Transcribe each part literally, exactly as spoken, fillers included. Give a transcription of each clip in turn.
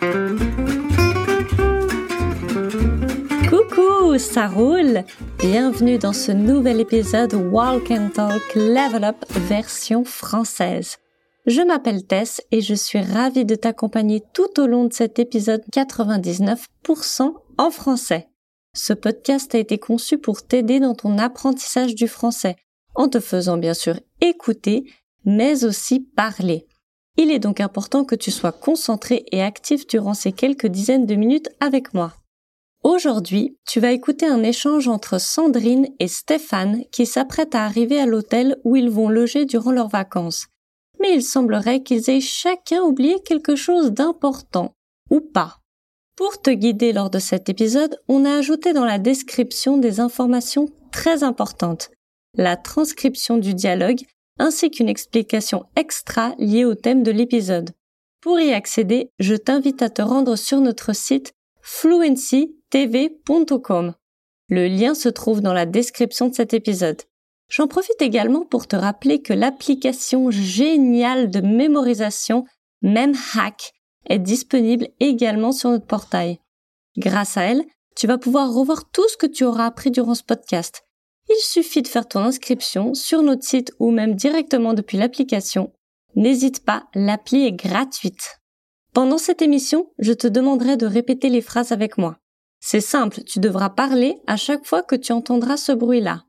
Coucou, ça roule! Bienvenue dans ce nouvel épisode Walk and Talk Level Up version française. Je m'appelle Tess et je suis ravie de t'accompagner tout au long de cet épisode quatre-vingt-dix-neuf pour cent en français. Ce podcast a été conçu pour t'aider dans ton apprentissage du français, en te faisant bien sûr écouter, mais aussi parler. Il est donc important que tu sois concentré et actif durant ces quelques dizaines de minutes avec moi. Aujourd'hui, tu vas écouter un échange entre Sandrine et Stéphane qui s'apprêtent à arriver à l'hôtel où ils vont loger durant leurs vacances. Mais il semblerait qu'ils aient chacun oublié quelque chose d'important, ou pas. Pour te guider lors de cet épisode, on a ajouté dans la description des informations très importantes, la transcription du dialogue, ainsi qu'une explication extra liée au thème de l'épisode. Pour y accéder, je t'invite à te rendre sur notre site fluency t v point com. Le lien se trouve dans la description de cet épisode. J'en profite également pour te rappeler que l'application géniale de mémorisation MemHack est disponible également sur notre portail. Grâce à elle, tu vas pouvoir revoir tout ce que tu auras appris durant ce podcast. Il suffit de faire ton inscription sur notre site ou même directement depuis l'application. N'hésite pas, l'appli est gratuite. Pendant cette émission, je te demanderai de répéter les phrases avec moi. C'est simple, tu devras parler à chaque fois que tu entendras ce bruit-là.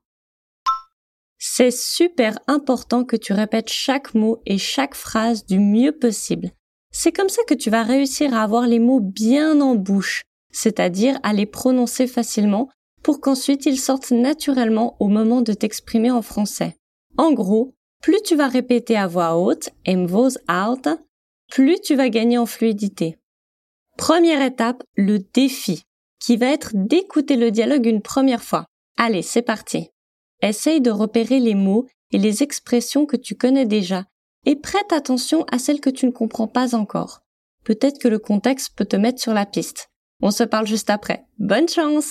C'est super important que tu répètes chaque mot et chaque phrase du mieux possible. C'est comme ça que tu vas réussir à avoir les mots bien en bouche, c'est-à-dire à les prononcer facilement pour qu'ensuite ils sortent naturellement au moment de t'exprimer en français. En gros, plus tu vas répéter à voix haute, em voz alta, plus tu vas gagner en fluidité. Première étape, le défi, qui va être d'écouter le dialogue une première fois. Allez, c'est parti. Essaye de repérer les mots et les expressions que tu connais déjà et prête attention à celles que tu ne comprends pas encore. Peut-être que le contexte peut te mettre sur la piste. On se parle juste après. Bonne chance!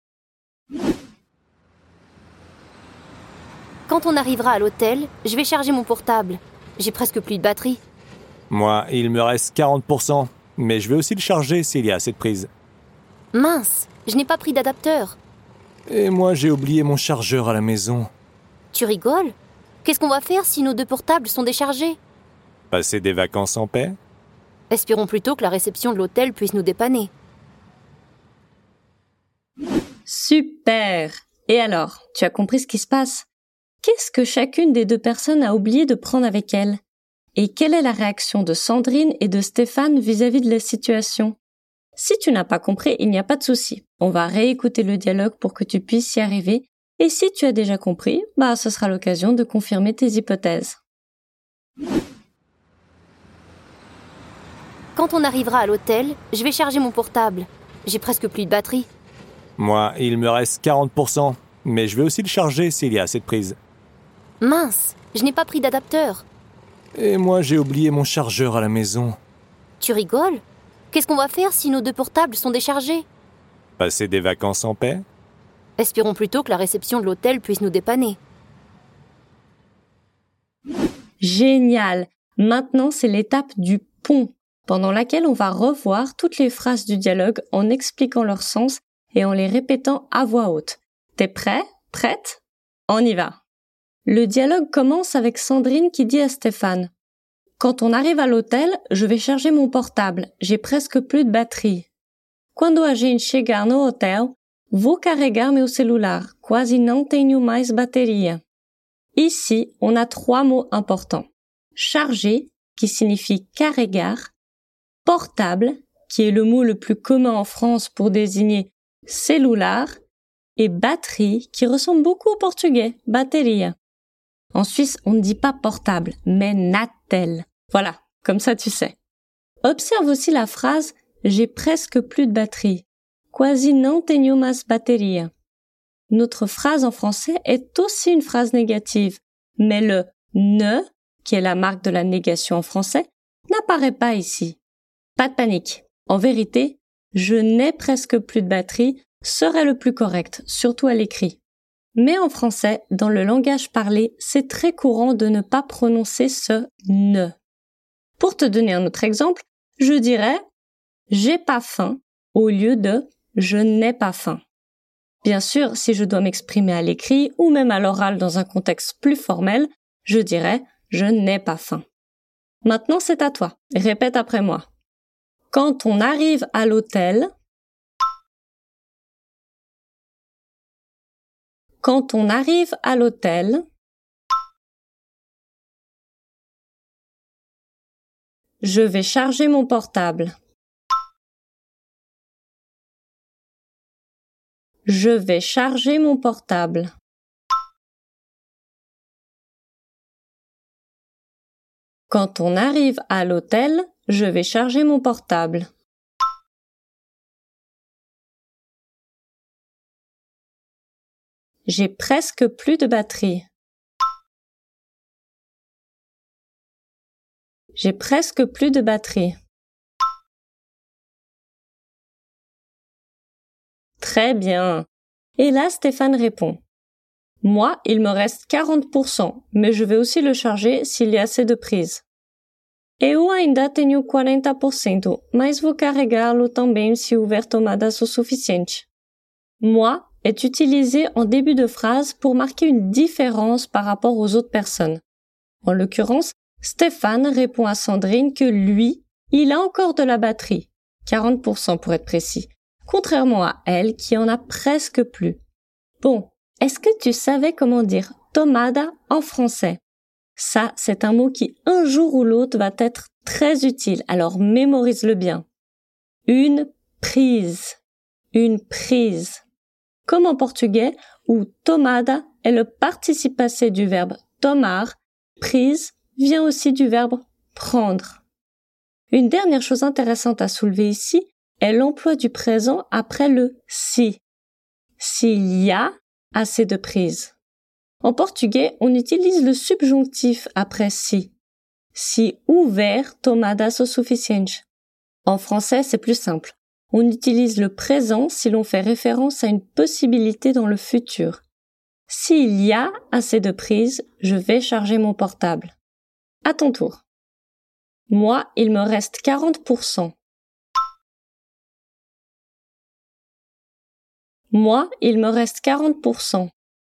Quand on arrivera à l'hôtel, je vais charger mon portable. J'ai presque plus de batterie. Moi, il me reste quarante pour cent, mais je vais aussi le charger s'il y a assez de prise. Mince, je n'ai pas pris d'adapteur. Et moi, j'ai oublié mon chargeur à la maison. Tu rigoles? Qu'est-ce qu'on va faire si nos deux portables sont déchargés? Passer des vacances en paix? Espérons plutôt que la réception de l'hôtel puisse nous dépanner. Super! Et alors, tu as compris ce qui se passe? Qu'est-ce que chacune des deux personnes a oublié de prendre avec elle? Et quelle est la réaction de Sandrine et de Stéphane vis-à-vis de la situation? Si tu n'as pas compris, il n'y a pas de souci. On va réécouter le dialogue pour que tu puisses y arriver. Et si tu as déjà compris, bah, ce sera l'occasion de confirmer tes hypothèses. Quand on arrivera à l'hôtel, je vais charger mon portable. J'ai presque plus de batterie. Moi, il me reste quarante pour cent, mais je vais aussi le charger s'il y a assez de prise. Mince, je n'ai pas pris d'adapteur. Et moi, j'ai oublié mon chargeur à la maison. Tu rigoles? Qu'est-ce qu'on va faire si nos deux portables sont déchargés? Passer des vacances en paix? Espérons plutôt que la réception de l'hôtel puisse nous dépanner. Génial! Maintenant, c'est l'étape du pont, pendant laquelle on va revoir toutes les phrases du dialogue en expliquant leur sens et en les répétant à voix haute. T'es prêt? Prête? On y va! Le dialogue commence avec Sandrine qui dit à Stéphane « Quand on arrive à l'hôtel, je vais charger mon portable. J'ai presque plus de batterie. Quando a gente chegar no hotel, vou carregar meu celular. Quase não tenho mais bateria. » Ici, on a trois mots importants. Charger, qui signifie carregar, portable, qui est le mot le plus commun en France pour désigner celular, et batterie, qui ressemble beaucoup au portugais, bateria. En Suisse, on ne dit pas portable, mais natel. Voilà, comme ça tu sais. Observe aussi la phrase « J'ai presque plus de batterie ». Quasi não tenho mais bateria. Notre phrase en français est aussi une phrase négative, mais le « ne », qui est la marque de la négation en français, n'apparaît pas ici. Pas de panique. En vérité, « je n'ai presque plus de batterie » serait le plus correct, surtout à l'écrit. Mais en français, dans le langage parlé, c'est très courant de ne pas prononcer ce « ne ». Pour te donner un autre exemple, je dirais j'ai pas faim au lieu de je n'ai pas faim. Bien sûr, si je dois m'exprimer à l'écrit ou même à l'oral dans un contexte plus formel, je dirais je n'ai pas faim. Maintenant, c'est à toi. Répète après moi. Quand on arrive à l'hôtel, quand on arrive à l'hôtel, je vais charger mon portable. Je vais charger mon portable. Quand on arrive à l'hôtel, je vais charger mon portable. J'ai presque plus de batterie. J'ai presque plus de batterie. Très bien. Et là, Stéphane répond. Moi, il me reste quarante pour cent, mais je vais aussi le charger s'il y a assez de prises. Eu ainda tenho quarenta por cento, mas vou carregá-lo também se houver tomadas o suficiente. Moi est utilisé en début de phrase pour marquer une différence par rapport aux autres personnes. En l'occurrence, Stéphane répond à Sandrine que lui, il a encore de la batterie, quarante pour cent pour être précis, contrairement à elle qui en a presque plus. Bon, est-ce que tu savais comment dire tomada en français? Ça, c'est un mot qui un jour ou l'autre va être très utile, alors mémorise-le bien. Une prise. Une prise. Comme en portugais, où tomada est le participe passé du verbe tomar, prise vient aussi du verbe prendre. Une dernière chose intéressante à soulever ici est l'emploi du présent après le si. S'il y a assez de prises. En portugais, on utilise le subjonctif après si. Si houver tomadas o suficiente. En français, c'est plus simple. On utilise le présent si l'on fait référence à une possibilité dans le futur. S'il y a assez de prises, je vais charger mon portable. À ton tour. Moi, il me reste quarante pour cent. Moi, il me reste quarante pour cent.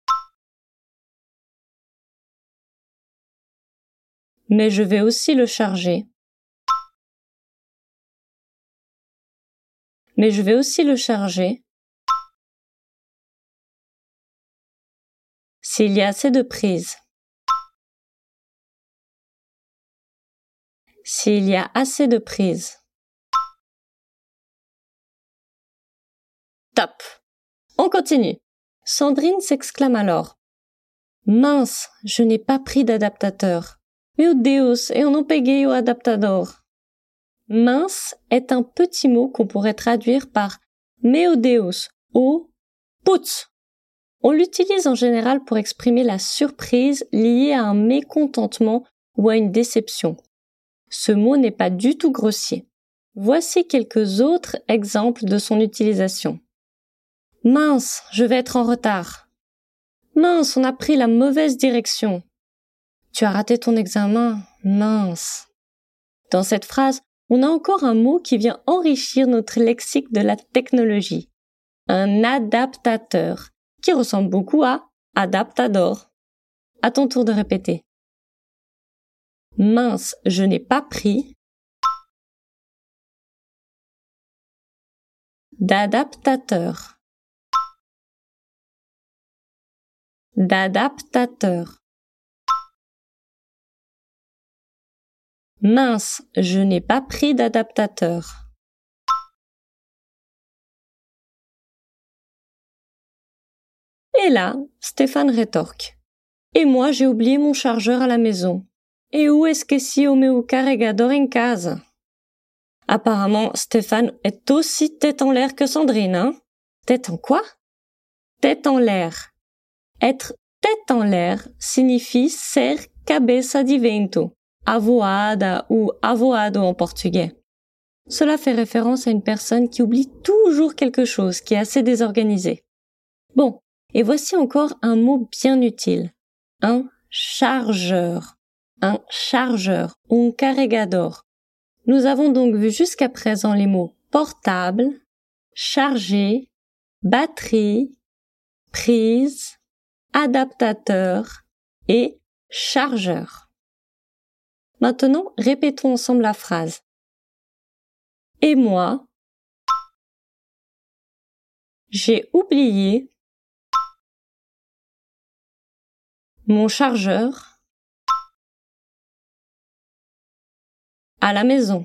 Mais je vais aussi le charger. Mais je vais aussi le charger s'il y a assez de prises. S'il y a assez de prises. Top! On continue. Sandrine s'exclame alors. Mince, je n'ai pas pris d'adaptateur. Meu Deus, eu não peguei o adaptador. Mince est un petit mot qu'on pourrait traduire par meu Deus ou putz. On l'utilise en général pour exprimer la surprise liée à un mécontentement ou à une déception. Ce mot n'est pas du tout grossier. Voici quelques autres exemples de son utilisation. Mince, je vais être en retard. Mince, on a pris la mauvaise direction. Tu as raté ton examen. Mince. Dans cette phrase, on a encore un mot qui vient enrichir notre lexique de la technologie. Un adaptateur, qui ressemble beaucoup à adaptador. À ton tour de répéter. Mince, je n'ai pas pris d'adaptateur. D'adaptateur. Mince, je n'ai pas pris d'adaptateur. Et là, Stéphane rétorque. Et moi, j'ai oublié mon chargeur à la maison. Et où esqueci o meu carregador em casa? Apparemment, Stéphane est aussi tête en l'air que Sandrine, hein? Tête en quoi? Tête en l'air. Être tête en l'air signifie ser cabeça de vento, avoada ou avoado en portugais. Cela fait référence à une personne qui oublie toujours quelque chose, qui est assez désorganisée. Bon, et voici encore un mot bien utile. Un chargeur. Un chargeur ou un carregador. Nous avons donc vu jusqu'à présent les mots portable, chargé, batterie, prise, adaptateur et chargeur. Maintenant, répétons ensemble la phrase. Et moi, j'ai oublié mon chargeur à la maison.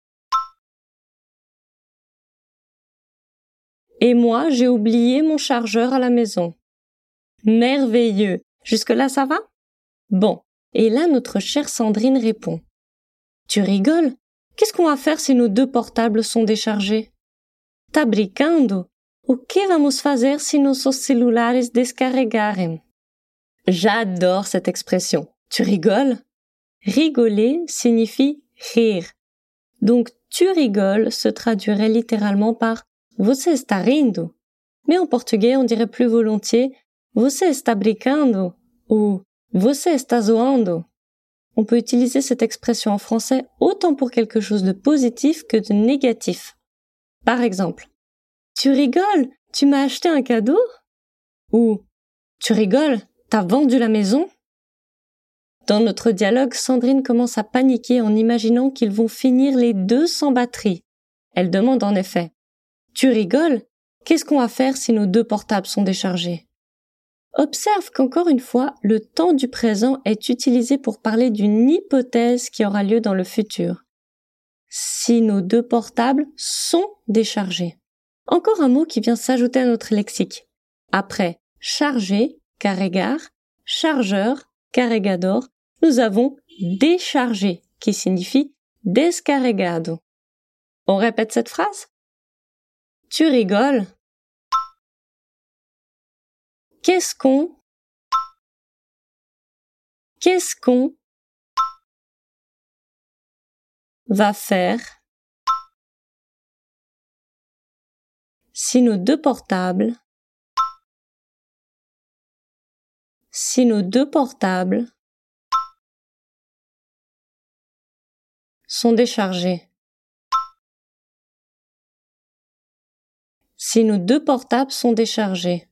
Et moi, j'ai oublié mon chargeur à la maison. Merveilleux. Jusque-là, ça va? Bon. Et là, notre chère Sandrine répond. Tu rigoles? Qu'est-ce qu'on va faire si nos deux portables sont déchargés? Tá brincando? O que vamos fazer si nossos celulares descarregarem? J'adore cette expression. Tu rigoles? Rigoler signifie rire. Donc, tu rigoles se traduirait littéralement par Você está rindo? Mais en portugais, on dirait plus volontiers Você está brincando? Ou Você está zoando? On peut utiliser cette expression en français autant pour quelque chose de positif que de négatif. Par exemple, tu rigoles? Tu m'as acheté un cadeau? Ou tu rigoles? T'as vendu la maison? Dans notre dialogue, Sandrine commence à paniquer en imaginant qu'ils vont finir les deux sans batterie. Elle demande en effet Tu rigoles? Qu'est-ce qu'on va faire si nos deux portables sont déchargés? Observe qu'encore une fois, le temps du présent est utilisé pour parler d'une hypothèse qui aura lieu dans le futur. Si nos deux portables sont déchargés. Encore un mot qui vient s'ajouter à notre lexique. Après charger, carregar, chargeur, carregador, nous avons déchargé, qui signifie descarregado. On répète cette phrase? Tu rigoles? Qu'est-ce qu'on? Qu'est-ce qu'on va faire si nos deux portables, si nos deux portables sont déchargés? Si nos deux portables sont déchargés.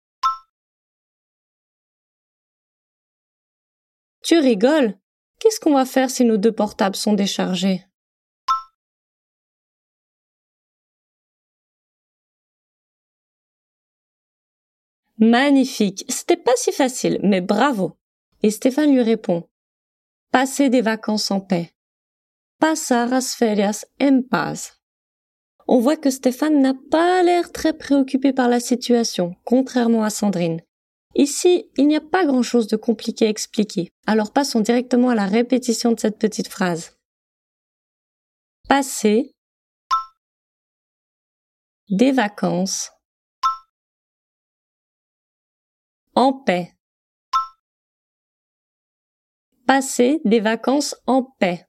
Tu rigoles? Qu'est-ce qu'on va faire si nos deux portables sont déchargés? Magnifique! C'était pas si facile, mais bravo! Et Stéphane lui répond. Passer des vacances en paix. Passar as férias en paz. On voit que Stéphane n'a pas l'air très préoccupé par la situation, contrairement à Sandrine. Ici, il n'y a pas grand-chose de compliqué à expliquer, alors passons directement à la répétition de cette petite phrase. Passer des vacances en paix. Passer des vacances en paix.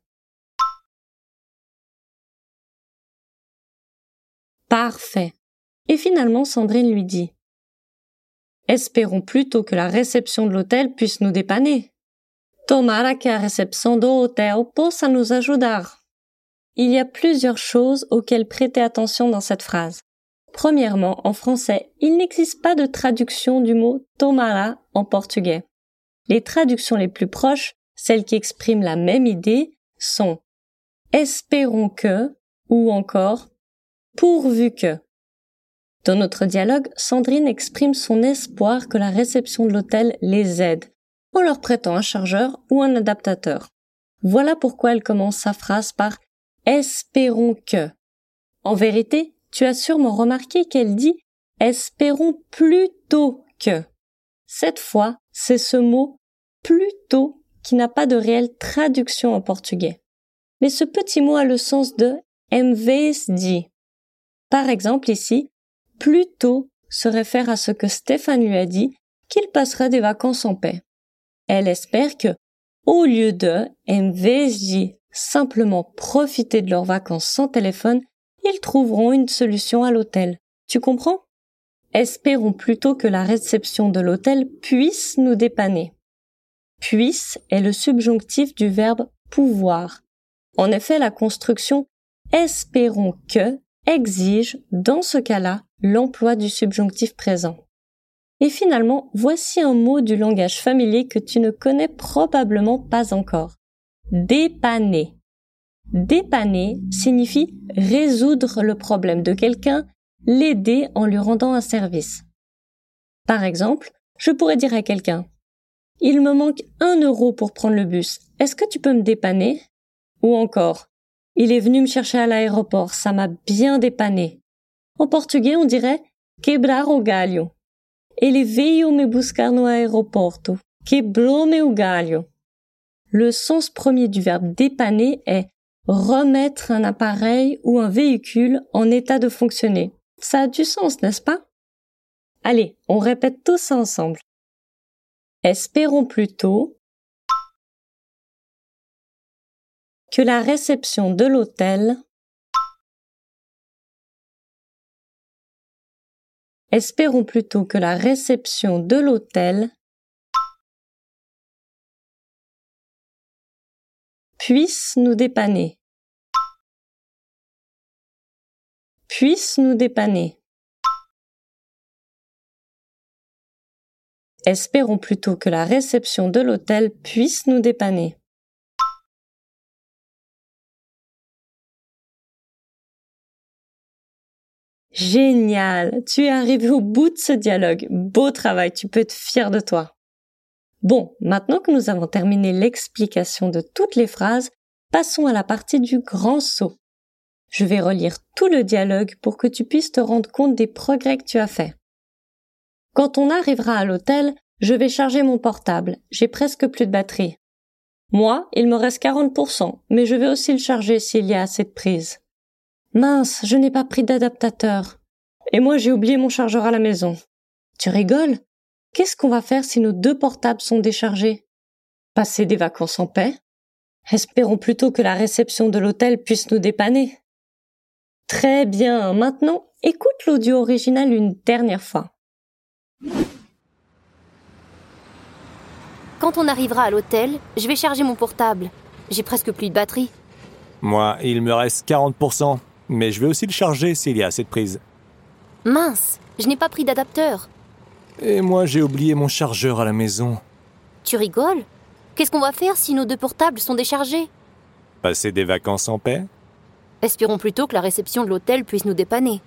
Parfait. Et finalement, Sandrine lui dit « Espérons plutôt que la réception de l'hôtel puisse nous dépanner. Tomara que a recepção do hotel possa nos ajudar. » Il y a plusieurs choses auxquelles prêter attention dans cette phrase. Premièrement, en français, il n'existe pas de traduction du mot « tomara » en portugais. Les traductions les plus proches, celles qui expriment la même idée, sont « espérons que » ou encore « pourvu que ». Dans notre dialogue, Sandrine exprime son espoir que la réception de l'hôtel les aide, en leur prêtant un chargeur ou un adaptateur. Voilà pourquoi elle commence sa phrase par « espérons que ». En vérité, tu as sûrement remarqué qu'elle dit « espérons plutôt que ». Cette fois, c'est ce mot « plutôt » qui n'a pas de réelle traduction en portugais. Mais ce petit mot a le sens de « em vez de ». Par exemple ici, « plutôt » se réfère à ce que Stéphane lui a dit qu'il passerait des vacances en paix. Elle espère que, au lieu de « em vez de » simplement profiter de leurs vacances sans téléphone, ils trouveront une solution à l'hôtel. Tu comprends? Espérons plutôt que la réception de l'hôtel puisse nous dépanner. Puisse est le subjonctif du verbe pouvoir. En effet, la construction espérons que exige, dans ce cas-là, l'emploi du subjonctif présent. Et finalement, voici un mot du langage familier que tu ne connais probablement pas encore. Dépanner. Dépanner signifie résoudre le problème de quelqu'un, l'aider en lui rendant un service. Par exemple, je pourrais dire à quelqu'un « Il me manque un euro pour prendre le bus, est-ce que tu peux me dépanner ?» Ou encore « Il est venu me chercher à l'aéroport, ça m'a bien dépanné. » En portugais, on dirait « quebrar o galho ». Ele veio me buscar no aeroporto, quebrou-me o galho. Le sens premier du verbe dépanner est remettre un appareil ou un véhicule en état de fonctionner. Ça a du sens, n'est-ce pas? Allez, on répète tout ça ensemble. Espérons plutôt que la réception de l'hôtel Espérons plutôt que la réception de l'hôtel puisse nous dépanner. Puisse nous dépanner. Espérons plutôt que la réception de l'hôtel puisse nous dépanner. Génial! Tu es arrivé au bout de ce dialogue. Beau travail, tu peux être fier de toi. Bon, maintenant que nous avons terminé l'explication de toutes les phrases, passons à la partie du grand saut. Je vais relire tout le dialogue pour que tu puisses te rendre compte des progrès que tu as faits. Quand on arrivera à l'hôtel, je vais charger mon portable. J'ai presque plus de batterie. Moi, il me reste quarante pour cent, mais je vais aussi le charger s'il y a assez de prise. Mince, je n'ai pas pris d'adaptateur. Et moi, j'ai oublié mon chargeur à la maison. Tu rigoles? Qu'est-ce qu'on va faire si nos deux portables sont déchargés? Passer des vacances en paix? Espérons plutôt que la réception de l'hôtel puisse nous dépanner. Très bien, maintenant, écoute l'audio original une dernière fois. Quand on arrivera à l'hôtel, je vais charger mon portable. J'ai presque plus de batterie. Moi, il me reste quarante pour cent, mais je vais aussi le charger s'il y a assez de prise. Mince, je n'ai pas pris d'adapteur. Et moi, j'ai oublié mon chargeur à la maison. Tu rigoles? Qu'est-ce qu'on va faire si nos deux portables sont déchargés? Passer des vacances en paix? Espérons plutôt que la réception de l'hôtel puisse nous dépanner.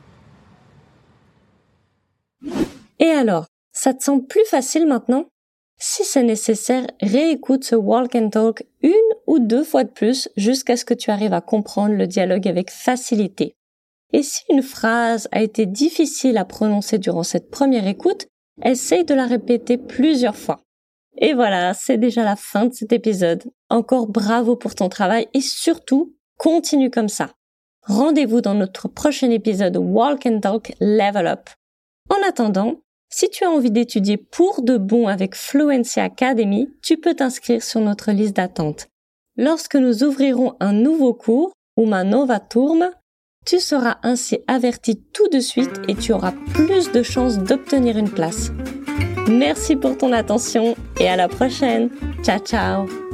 Et alors, ça te semble plus facile maintenant? Si c'est nécessaire, réécoute ce Walk and Talk une ou deux fois de plus jusqu'à ce que tu arrives à comprendre le dialogue avec facilité. Et si une phrase a été difficile à prononcer durant cette première écoute, essaye de la répéter plusieurs fois. Et voilà, c'est déjà la fin de cet épisode. Encore bravo pour ton travail et surtout, continue comme ça. Rendez-vous dans notre prochain épisode Walk and Talk Level Up. En attendant, si tu as envie d'étudier pour de bon avec Fluency Academy, tu peux t'inscrire sur notre liste d'attente. Lorsque nous ouvrirons un nouveau cours, Uma Nova Turma, tu seras ainsi averti tout de suite et tu auras plus de chances d'obtenir une place. Merci pour ton attention et à la prochaine. Ciao, ciao!